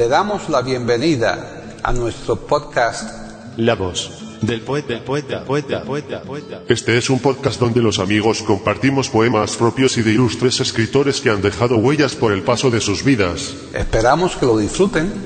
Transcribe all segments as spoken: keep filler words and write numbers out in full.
Le damos la bienvenida a nuestro podcast La voz del poeta, del poeta, poeta, poeta, poeta. Este es un podcast donde los amigos compartimos poemas propios y de ilustres escritores que han dejado huellas por el paso de sus vidas. Esperamos que lo disfruten.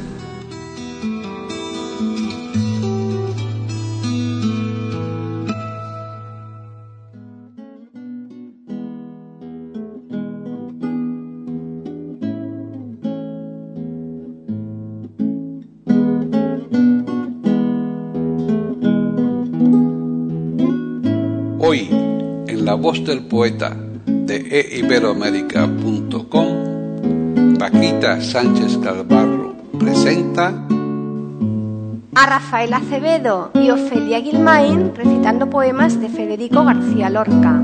Hoy, en La Voz del Poeta de e iberoamérica punto com, Paquita Sánchez Galvarro presenta a Rafael Acevedo y Ofelia Guilmain recitando poemas de Federico García Lorca.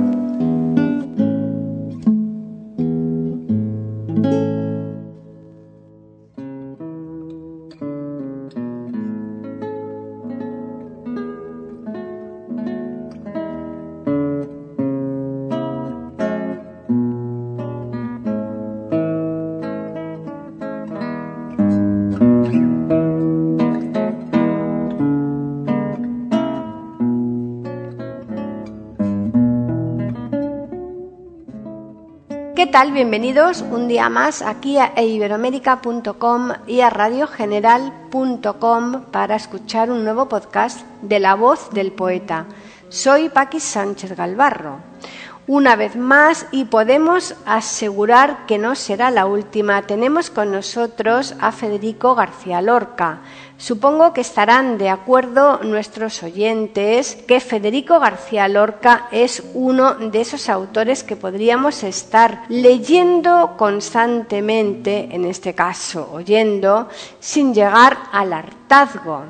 ¿Qué tal? Bienvenidos un día más aquí a e iberoamérica punto com y a radio general punto com para escuchar un nuevo podcast de La Voz del Poeta. Soy Paqui Sánchez Galvarro. Una vez más, y podemos asegurar que no será la última, tenemos con nosotros a Federico García Lorca. Supongo que estarán de acuerdo nuestros oyentes que Federico García Lorca es uno de esos autores que podríamos estar leyendo constantemente, en este caso oyendo, sin llegar al hartazgo.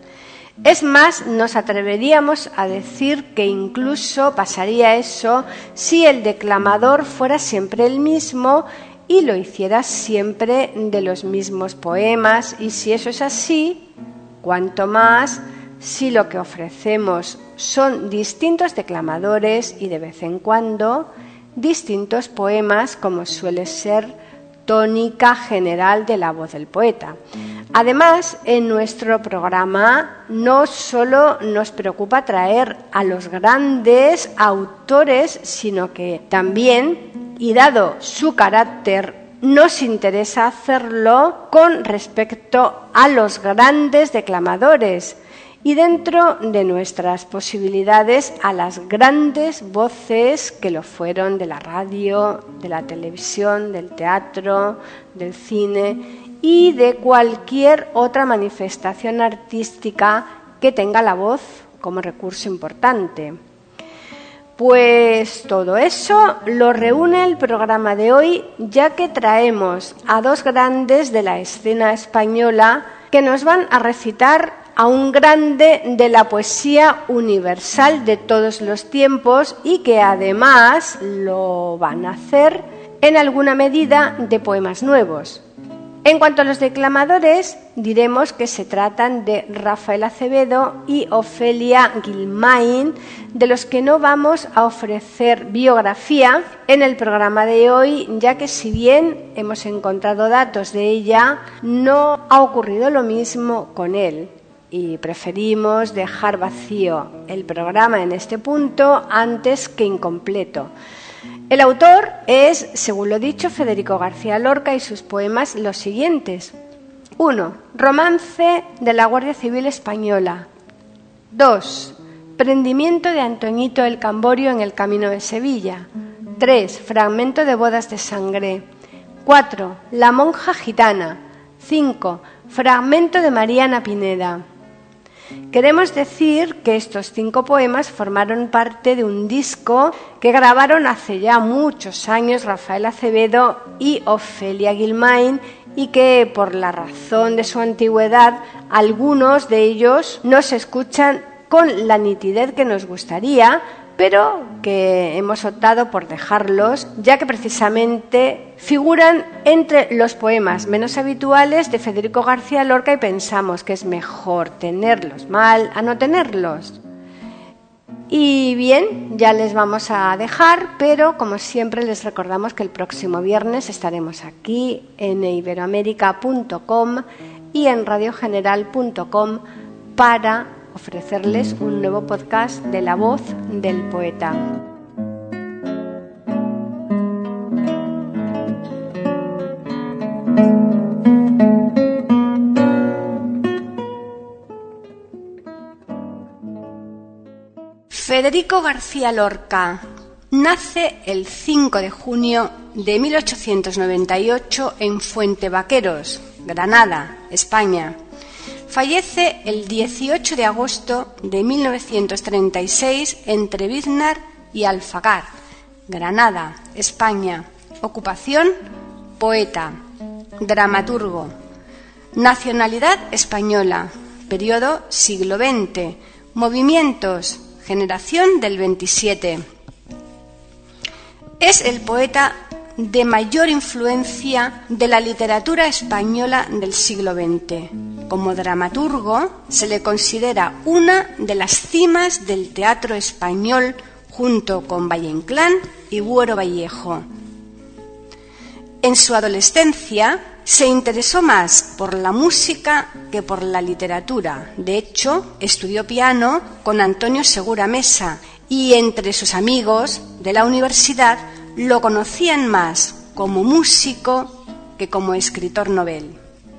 Es más, nos atreveríamos a decir que incluso pasaría eso si el declamador fuera siempre el mismo y lo hiciera siempre de los mismos poemas, y si eso es así, cuanto más si lo que ofrecemos son distintos declamadores y de vez en cuando distintos poemas, como suele ser tónica general de La Voz del Poeta. Además, en nuestro programa no solo nos preocupa traer a los grandes autores, sino que también, y dado su carácter, nos interesa hacerlo con respecto a los grandes declamadores y, dentro de nuestras posibilidades, a las grandes voces que lo fueron de la radio, de la televisión, del teatro, del cine y de cualquier otra manifestación artística que tenga la voz como recurso importante. Pues todo eso lo reúne el programa de hoy, ya que traemos a dos grandes de la escena española que nos van a recitar a un grande de la poesía universal de todos los tiempos y que además lo van a hacer en alguna medida de poemas nuevos. En cuanto a los declamadores, diremos que se tratan de Rafael Acevedo y Ofelia Guilmain, de los que no vamos a ofrecer biografía en el programa de hoy, ya que si bien hemos encontrado datos de ella, no ha ocurrido lo mismo con él. Y preferimos dejar vacío el programa en este punto antes que incompleto. El autor es, según lo dicho, Federico García Lorca, y sus poemas los siguientes. uno. Romance de la Guardia Civil Española. dos. Prendimiento de Antoñito el Camborio en el camino de Sevilla. tres. Fragmento de Bodas de Sangre. cuatro. La monja gitana. cinco. Fragmento de Mariana Pineda. Queremos decir que estos cinco poemas formaron parte de un disco que grabaron hace ya muchos años Rafael Acevedo y Ofelia Guilmain, y que, por la razón de su antigüedad, algunos de ellos no se escuchan con la nitidez que nos gustaría, pero que hemos optado por dejarlos, ya que precisamente figuran entre los poemas menos habituales de Federico García Lorca y pensamos que es mejor tenerlos mal a no tenerlos. Y bien, ya les vamos a dejar, pero como siempre les recordamos que el próximo viernes estaremos aquí en iberoamerica punto com y en radio general punto com para ofrecerles un nuevo podcast de La Voz del Poeta. Federico García Lorca nace el cinco de junio de mil ochocientos noventa y ocho en Fuentevaqueros, Granada, España. Fallece el dieciocho de agosto de mil novecientos treinta y seis en Treviznar y Alfagar, Granada, España. Ocupación: poeta, dramaturgo. Nacionalidad española. Periodo siglo veinte. Movimientos: generación del veintisiete. Es el poeta de mayor influencia de la literatura española del siglo veinte. Como dramaturgo se le considera una de las cimas del teatro español junto con Valle Inclán y Buero Vallejo. En su adolescencia se interesó más por la música que por la literatura. De hecho, estudió piano con Antonio Segura Mesa y entre sus amigos de la universidad lo conocían más como músico que como escritor novel.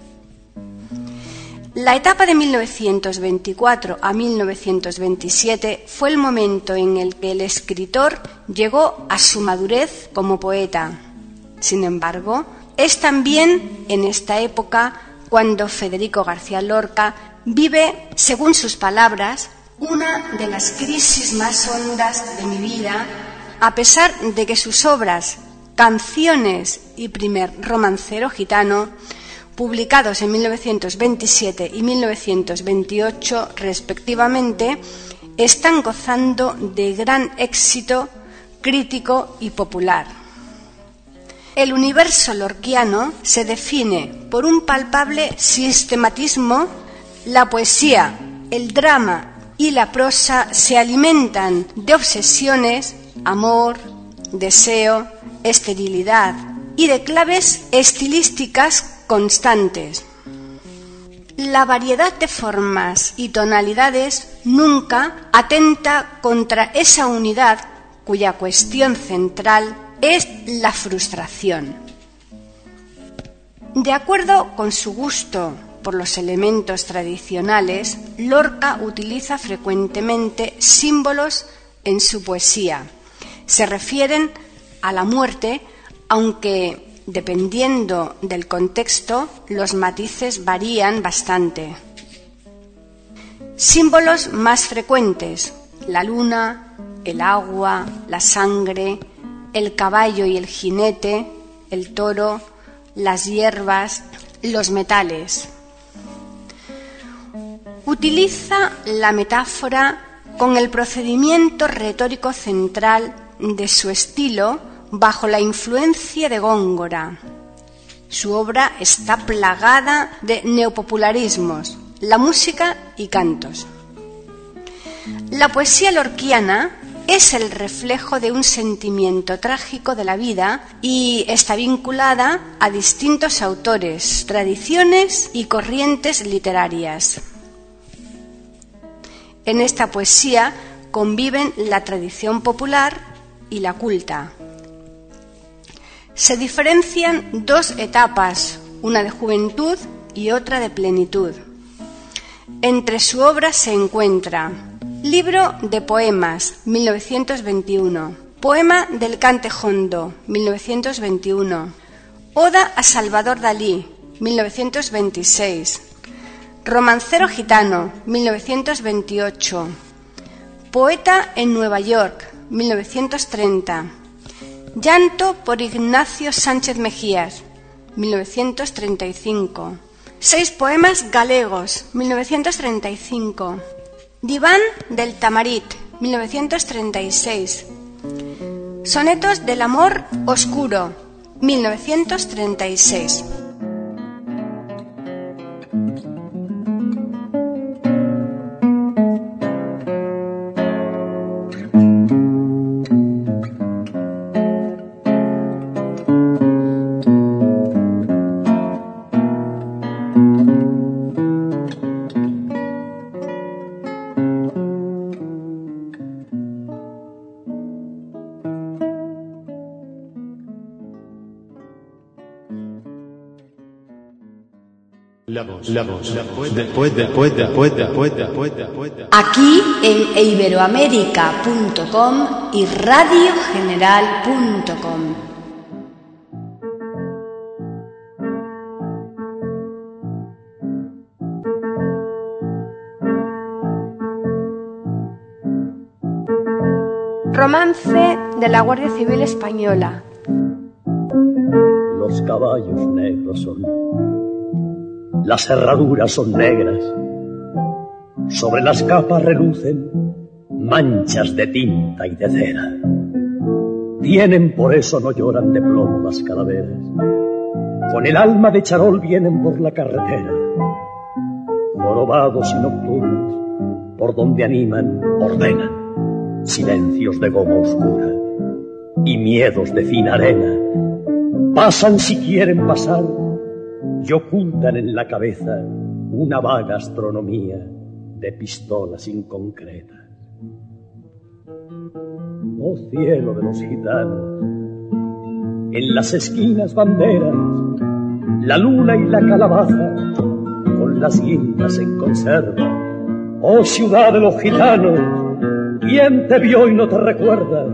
La etapa de mil novecientos veinticuatro a mil novecientos veintisiete fue el momento en el que el escritor llegó a su madurez como poeta. Sin embargo, es también en esta época cuando Federico García Lorca vive, según sus palabras, una de las crisis más hondas de mi vida, a pesar de que sus obras Canciones y Primer romancero gitano, publicados en mil novecientos veintisiete y mil novecientos veintiocho respectivamente, están gozando de gran éxito crítico y popular. El universo lorquiano se define por un palpable sistematismo. La poesía, el drama y la prosa se alimentan de obsesiones, amor, deseo, esterilidad y de claves estilísticas constantes. La variedad de formas y tonalidades nunca atenta contra esa unidad cuya cuestión central es la frustración. De acuerdo con su gusto por los elementos tradicionales, Lorca utiliza frecuentemente símbolos en su poesía. Se refieren a la muerte, aunque dependiendo del contexto, los matices varían bastante. Símbolos más frecuentes: la luna, el agua, la sangre, el caballo y el jinete, el toro, las hierbas, los metales. Utiliza la metáfora con el procedimiento retórico central de su estilo bajo la influencia de Góngora. Su obra está plagada de neopopularismos, la música y cantos. La poesía lorquiana es el reflejo de un sentimiento trágico de la vida y está vinculada a distintos autores, tradiciones y corrientes literarias. En esta poesía conviven la tradición popular y la culta. Se diferencian dos etapas, una de juventud y otra de plenitud. Entre su obra se encuentra Libro de poemas, mil novecientos veintiuno, Poema del Cante Jondo, mil novecientos veintiuno, Oda a Salvador Dalí, mil novecientos veintiséis, Romancero gitano, mil novecientos veintiocho, Poeta en Nueva York, mil novecientos treinta, Llanto por Ignacio Sánchez Mejías, mil novecientos treinta y cinco, Seis poemas galegos, mil novecientos treinta y cinco, Diván del Tamarit, mil novecientos treinta y seis, Sonetos del amor oscuro, mil novecientos treinta y seis. La voz, la voz, la voz del poeta, poeta, poeta, poeta, poeta, poeta. Aquí en iberoamérica punto com y radio general punto com. Romance de la Guardia Civil Española. Los caballos negros son, las herraduras son negras, sobre las capas relucen manchas de tinta y de cera. Tienen, por eso no lloran de plomo las calaveras, con el alma de charol vienen por la carretera, jorobados y nocturnos, por donde animan, ordenan, silencios de goma oscura y miedos de fina arena. Pasan si quieren pasar y ocultan en la cabeza una vaga astronomía de pistolas inconcretas. Oh cielo de los gitanos, en las esquinas banderas, la luna y la calabaza con las guindas en conserva. Oh ciudad de los gitanos, ¿quién te vio y no te recuerda?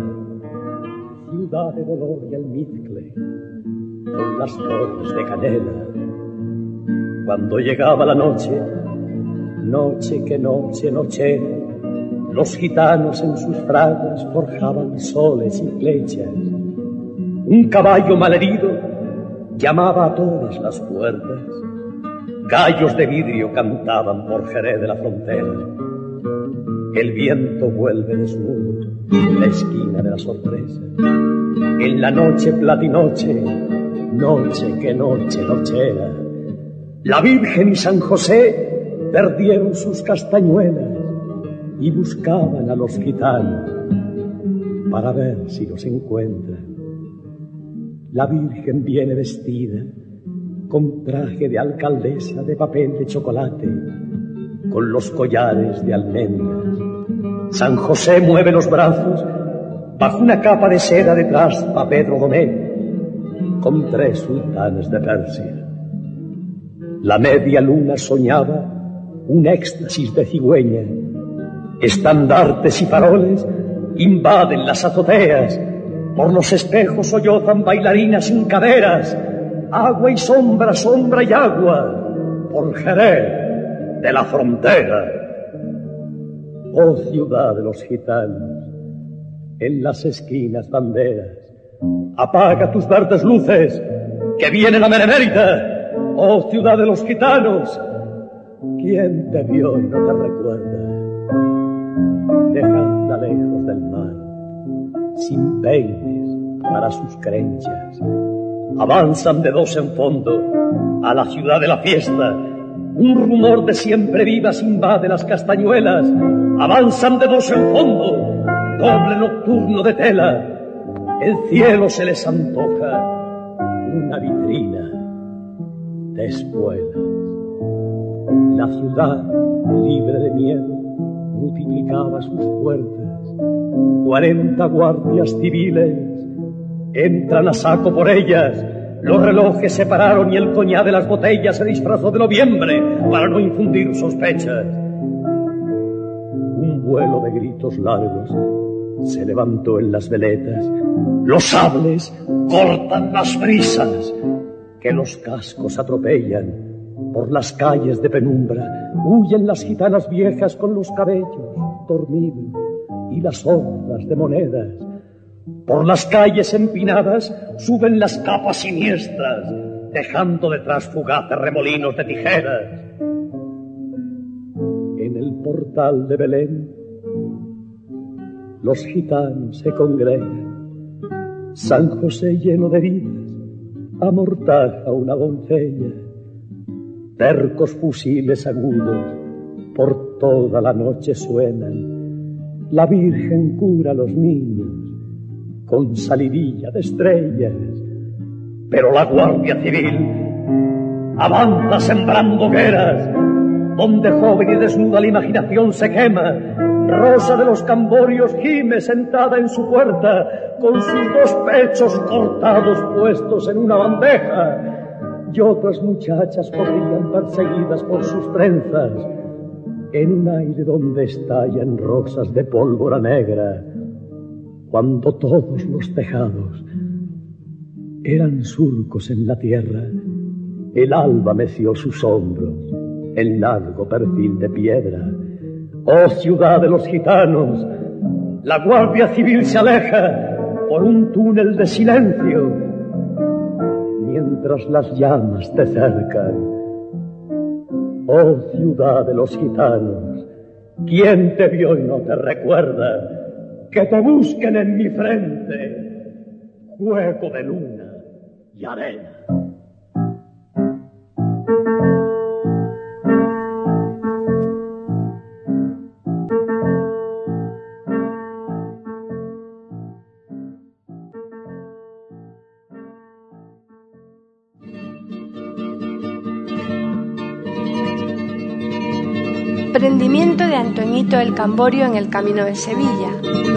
Ciudad de dolor y almizcle, con las torres de canela. Cuando llegaba la noche, noche que noche, noche, los gitanos en sus fragas forjaban soles y flechas. Un caballo malherido llamaba a todas las puertas. Gallos de vidrio cantaban por Jerez de la frontera. El viento vuelve desnudo la esquina de la sorpresa. En la noche platinoche, noche que noche nochera, la Virgen y San José perdieron sus castañuelas y buscaban a los gitanos para ver si los encuentran. La Virgen viene vestida con traje de alcaldesa de papel de chocolate, con los collares de almendras. San José mueve los brazos bajo una capa de seda detrás a Pedro Domet, con tres sultanes de Persia. La media luna soñaba un éxtasis de cigüeña. Estandartes y faroles invaden las azoteas. Por los espejos sollozan bailarinas sin caderas. Agua y sombra, sombra y agua, por Jerez de la frontera. Oh ciudad de los gitanos, en las esquinas banderas, apaga tus verdes luces, que viene la benemérita. Oh ciudad de los gitanos, ¿quién te vio y no te recuerda? Dejadla lejos del mar, sin peines para sus crenchas. Avanzan de dos en fondo a la ciudad de la fiesta. Un rumor de siempre vivas invade las castañuelas. Avanzan de dos en fondo, doble nocturno de tela. El cielo se les antoja una vitrina de espuelas. La ciudad, libre de miedo, multiplicaba sus puertas. Cuarenta guardias civiles entran a saco por ellas. Los relojes se pararon y el coñac de las botellas se disfrazó de noviembre para no infundir sospechas. Un vuelo de gritos largos se levantó en las veletas. Los sables cortan las brisas que los cascos atropellan. Por las calles de penumbra huyen las gitanas viejas con los cabellos dormidos y las hojas de monedas. Por las calles empinadas suben las capas siniestras, dejando detrás fugaces remolinos de tijeras. En el portal de Belén los gitanos se congregan. San José, lleno de vidas, amortaja una doncella. Tercos fusiles agudos por toda la noche suenan. La Virgen cura a los niños con salidilla de estrellas. Pero la Guardia Civil avanza sembrando hogueras, donde joven y desnuda la imaginación se quema. Rosa de los Camborios gime sentada en su puerta, con sus dos pechos cortados puestos en una bandeja. y otras muchachas corrían perseguidas por sus trenzas en un aire donde estallan rosas de pólvora negra, cuando todos los tejados eran surcos en la tierra. El alba meció sus hombros en largo perfil de piedra. Oh ciudad de los gitanos, la Guardia Civil se aleja por un túnel de silencio, mientras las llamas te cercan. Oh ciudad de los gitanos, ¿quién te vio y no te recuerda? Que te busquen en mi frente, juego de luna y arena. Prendimiento de Antoñito el Camborio en el camino de Sevilla.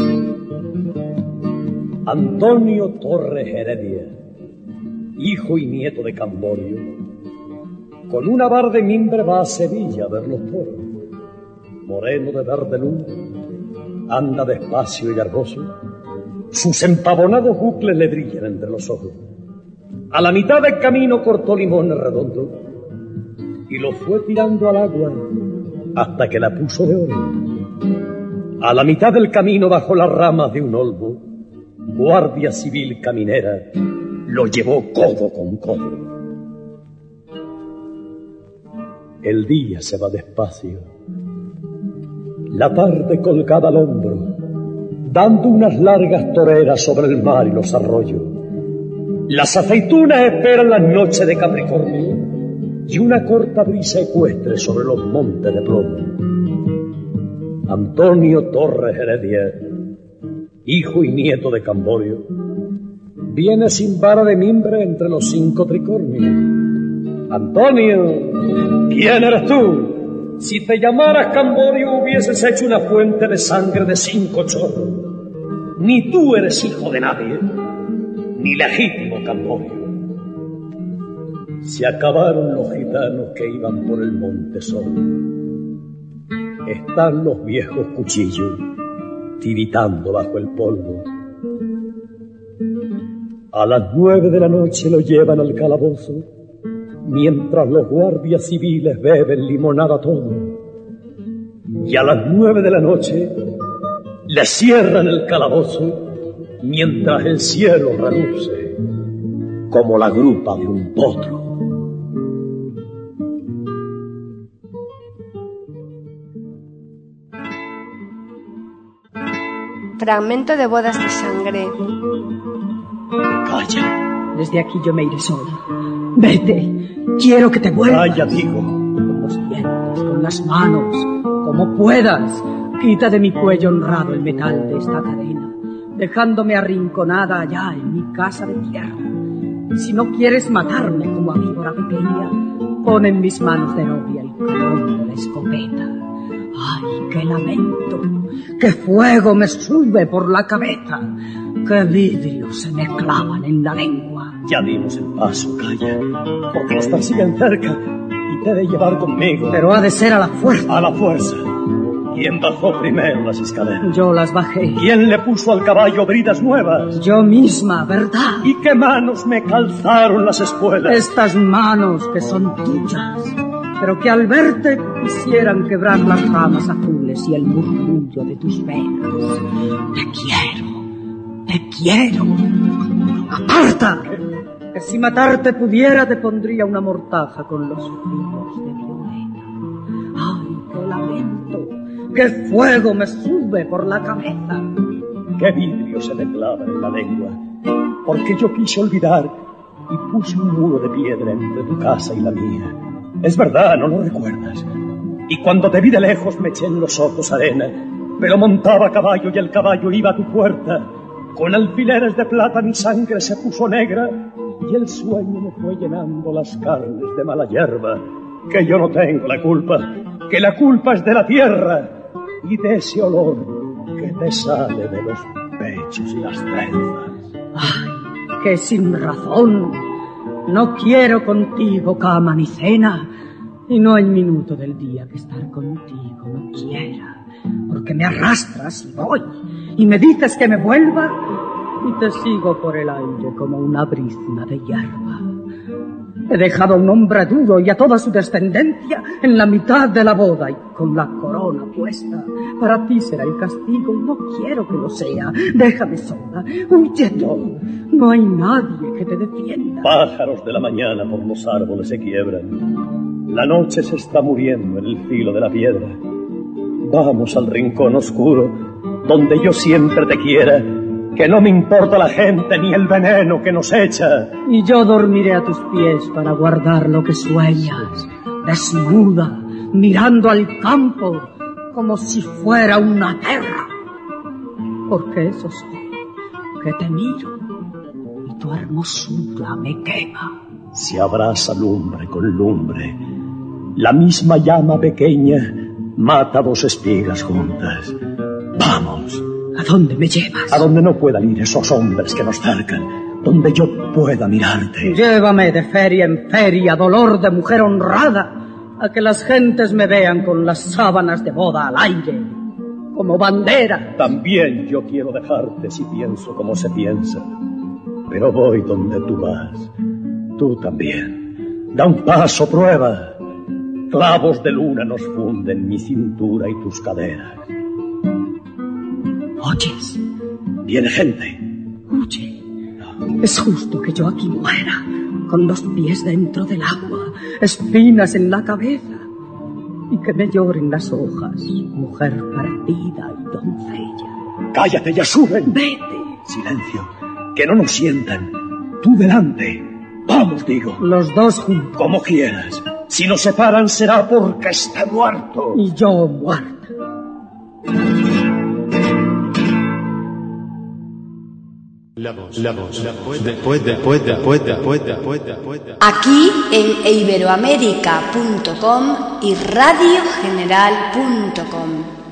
Antonio Torres Heredia, hijo y nieto de Camborio, con una bar de mimbre va a Sevilla a ver los toros. Moreno de verde luna, anda despacio y garboso, sus empavonados bucles le brillan entre los ojos. A la mitad del camino cortó limones redondos y los fue tirando al agua hasta que la puso de oro. A la mitad del camino, bajo las ramas de un olmo, Guardia Civil caminera lo llevó codo con codo. El día se va despacio, la tarde colgada al hombro, dando unas largas toreras sobre el mar y los arroyos. Las aceitunas esperan las noches de Capricornio y una corta brisa ecuestre sobre los montes de plomo. Antonio Torres Heredia, hijo y nieto de Camborio, viene sin vara de mimbre entre los cinco tricornios. Antonio, ¿quién eres tú? Si te llamaras Camborio hubieses hecho una fuente de sangre de cinco chorros. Ni tú eres hijo de nadie, ni legítimo Camborio. Se acabaron los gitanos que iban por el monte solo. Están los viejos cuchillos tiritando bajo el polvo. A las nueve de la noche lo llevan al calabozo, mientras los guardias civiles beben limonada todo. Y a las nueve de la noche le cierran el calabozo, mientras el cielo reluce como la grupa de un potro. Fragmento de Bodas de Sangre. Calla. Desde aquí yo me iré sola. Vete, quiero que te vuelvas. Calla, digo. Con los dientes, con las manos, como puedas. Quita de mi cuello honrado el metal de esta cadena, dejándome arrinconada allá en mi casa de tierra. Y si no quieres matarme como a víbora pequeña, pon en mis manos de novia el cañón de la escopeta. ¡Ay, qué lamento! ¡Qué fuego me sube por la cabeza! ¡Qué vidrios se me clavan en la lengua! Ya dimos el paso, calla, porque los persiguen cerca y te he de llevar conmigo. Pero ha de ser a la fuerza. A la fuerza. ¿Quién bajó primero las escaleras? Yo las bajé. ¿Quién le puso al caballo bridas nuevas? Yo misma, ¿verdad? ¿Y qué manos me calzaron las espuelas? Estas manos que son tuyas, pero que al verte quisieran quebrar las ramas azules y el murmullo de tus venas. Te quiero, te quiero. ¡Aparta! Que si matarte pudiera te pondría una mortaja con los filos de violeta. ¡Ay, qué lamento! ¡Qué fuego me sube por la cabeza! ¡Qué vidrio se me clava en la lengua! Porque yo quise olvidar y puse un muro de piedra entre tu casa y la mía. Es verdad, no lo recuerdas. Y cuando te vi de lejos me eché en los ojos arena, pero montaba a caballo y el caballo iba a tu puerta. Con alfileres de plata mi sangre se puso negra y el sueño me fue llenando las carnes de mala hierba. Que yo no tengo la culpa, que la culpa es de la tierra y de ese olor que te sale de los pechos y las trenzas. ¡Ay, que sin razón! No quiero contigo cama ni cena, y no hay minuto del día que estar contigo no quiera, porque me arrastras y voy, y me dices que me vuelva, y te sigo por el aire como una brizna de hierba. He dejado a un hombre duro y a toda su descendencia en la mitad de la boda y con la corona puesta. Para ti será el castigo, no quiero que lo sea. Déjame sola, huye tú. No hay nadie que te defienda. Pájaros de la mañana por los árboles se quiebran. La noche se está muriendo en el filo de la piedra. Vamos al rincón oscuro, donde yo siempre te quiera. Que no me importa la gente ni el veneno que nos echa. Y yo dormiré a tus pies para guardar lo que sueñas, desnuda, mirando al campo como si fuera una guerra. Porque eso soy, que te miro y tu hermosura me quema. Se abraza lumbre con lumbre. La misma llama pequeña mata dos espigas juntas. Vamos. ¿A dónde me llevas? A donde no puedan ir esos hombres que nos cercan, donde yo pueda mirarte. Llévame de feria en feria, dolor de mujer honrada, a que las gentes me vean con las sábanas de boda al aire, como bandera. También yo quiero dejarte si pienso como se piensa, pero voy donde tú vas, tú también. Da un paso, prueba. Clavos de luna nos funden mi cintura y tus caderas. ¿Oyes? Viene gente. Huye. Es justo que yo aquí muera, con los pies dentro del agua, espinas en la cabeza, y que me lloren las hojas, mujer perdida y doncella. ¡Cállate, ya suben! ¡Vete! Silencio, que no nos sientan. Tú delante. Vamos, digo. Los dos juntos. Como quieras. Si nos separan será porque está muerto. Y yo muerta. La voz, la voz, la voz, después, después, después, después, después, después. Aquí en iberoamérica punto com y radio general punto com.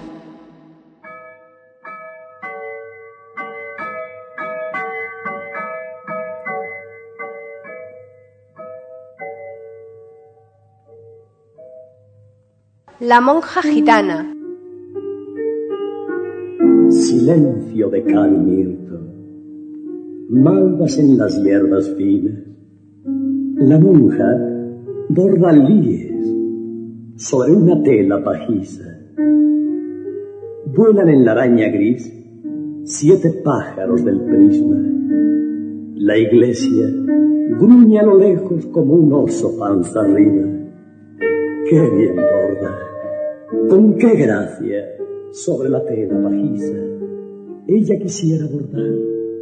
La monja gitana. Silencio de cal y mirto, malvas en las hierbas finas. La monja borda líes sobre una tela pajiza. Vuelan en la araña gris siete pájaros del prisma. La iglesia gruñe a lo lejos como un oso panza arriba. ¡Qué bien borda! ¡Con qué gracia! Sobre la tela pajiza ella quisiera bordar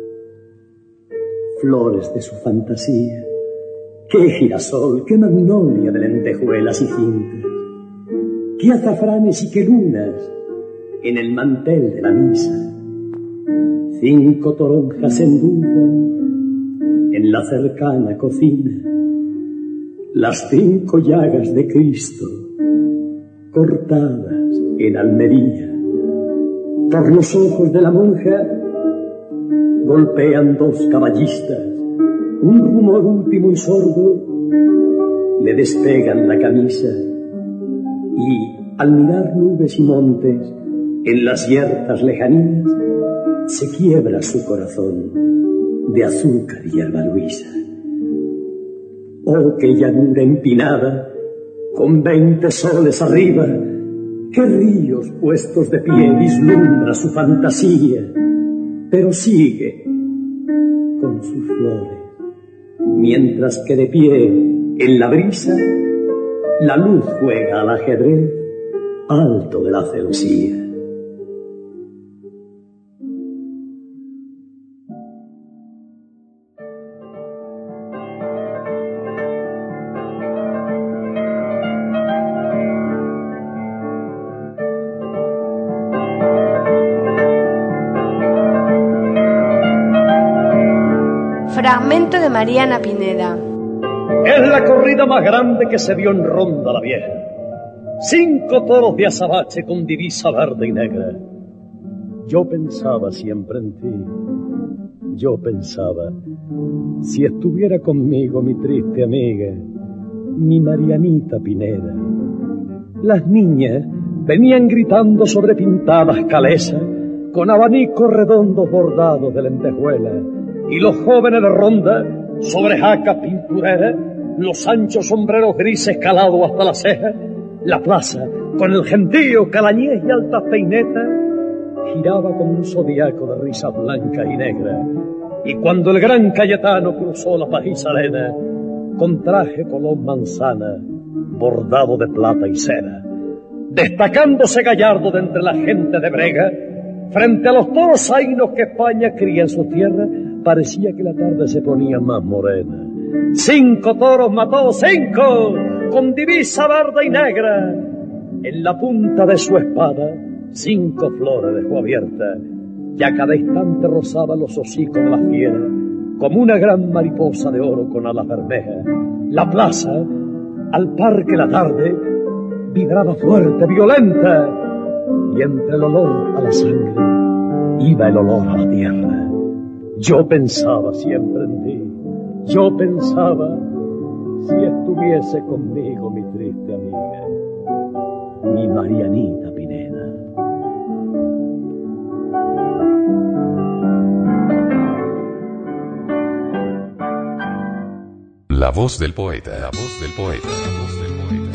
flores de su fantasía. ¡Qué girasol, qué magnolia de lentejuelas y cintas! ¡Qué azafranes y qué lunas en el mantel de la misa! Cinco toronjas se endulzan en la cercana cocina. Las cinco llagas de Cristo cortadas en Almería. Por los ojos de la monja golpean dos caballistas. Un rumor último y sordo le despegan la camisa. Y al mirar nubes y montes en las ciertas lejanías, se quiebra su corazón de azúcar y hierba luisa. Oh, qué llanura empinada, con veinte soles arriba, qué ríos puestos de pie vislumbra su fantasía, pero sigue con sus flores, mientras que de pie en la brisa la luz juega al ajedrez alto de la celosía. Fragmento de Mariana Pineda. Es la corrida más grande que se dio en Ronda la Vieja. Cinco toros de azabache con divisa verde y negra. Yo pensaba siempre en ti. Yo pensaba, si estuviera conmigo mi triste amiga, mi Marianita Pineda. Las niñas venían gritando sobre pintadas calesas, con abanicos redondos bordados de lentejuela, y los jóvenes de ronda, sobre jacas pintureras, los anchos sombreros grises calados hasta las cejas, la plaza, con el gentío, calañés y altas peinetas, giraba como un zodiaco de risas blancas y negras. Y cuando el gran Cayetano cruzó la pajiza arena, con traje color manzana, bordado de plata y seda, destacándose gallardo de entre la gente de brega, frente a los toros zainos que España cría en su tierra, parecía que la tarde se ponía más morena. Cinco toros mató, cinco, con divisa verde y negra. En la punta de su espada, cinco flores dejó abiertas, y a cada instante rozaba los hocicos de las fieras, como una gran mariposa de oro con alas bermejas. La plaza, al par que la tarde, vibraba fuerte, violenta, y entre el olor a la sangre iba el olor a la tierra. Yo pensaba siempre en ti, yo pensaba, si estuviese conmigo mi triste amiga, mi Marianita Pineda. La voz del poeta, la voz del poeta, la voz del poeta.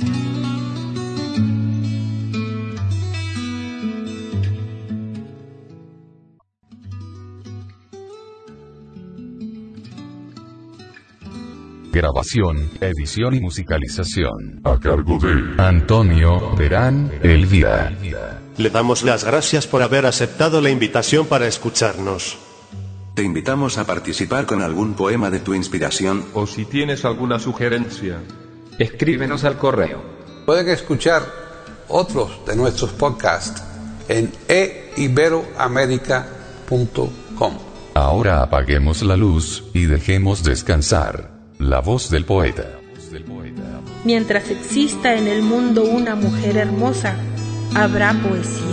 Grabación, edición y musicalización A cargo de Antonio Terán Elvira. Le damos las gracias por haber aceptado la invitación para escucharnos. Te invitamos a participar con algún poema de tu inspiración. O si tienes alguna sugerencia, escríbenos al correo. Pueden escuchar otros de nuestros podcasts en e iberoamerica punto com. Ahora apaguemos la luz y dejemos descansar la voz del poeta. Mientras exista en el mundo una mujer hermosa, habrá poesía.